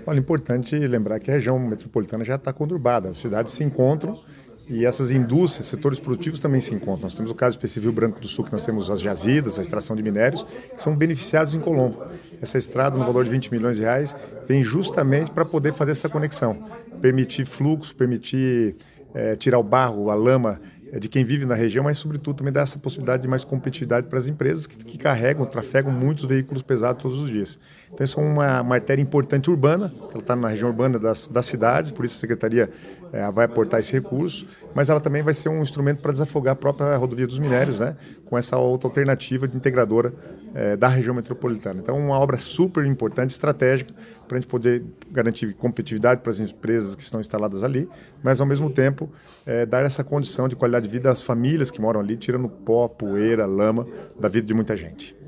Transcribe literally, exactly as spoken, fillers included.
Olha, importante lembrar que a região metropolitana já está conurbada, as cidades se encontram e essas indústrias, setores produtivos também se encontram. Nós temos o caso específico Rio Branco do Sul, que nós temos as jazidas, a extração de minérios, que são beneficiados em Colombo. Essa estrada, no valor de vinte milhões de reais, vem justamente para poder fazer essa conexão, permitir fluxo, permitir é, tirar o barro, a lama é, de quem vive na região, mas, sobretudo, também dar essa possibilidade de mais competitividade para as empresas que, que carregam, trafegam muitos veículos pesados todos os dias. Então, isso é uma, uma artéria importante urbana, que ela está na região urbana das, das cidades, por isso a Secretaria é, vai aportar esse recurso, mas ela também vai ser um instrumento para desafogar a própria rodovia dos minérios, né, com essa outra alternativa de integradora é, da região metropolitana. Então, uma obra super importante, estratégica, para a gente poder garantir competitividade para as empresas que estão instaladas ali, mas, ao mesmo tempo, é, dar essa condição de qualidade de vida às famílias que moram ali, tirando pó, poeira, lama da vida de muita gente.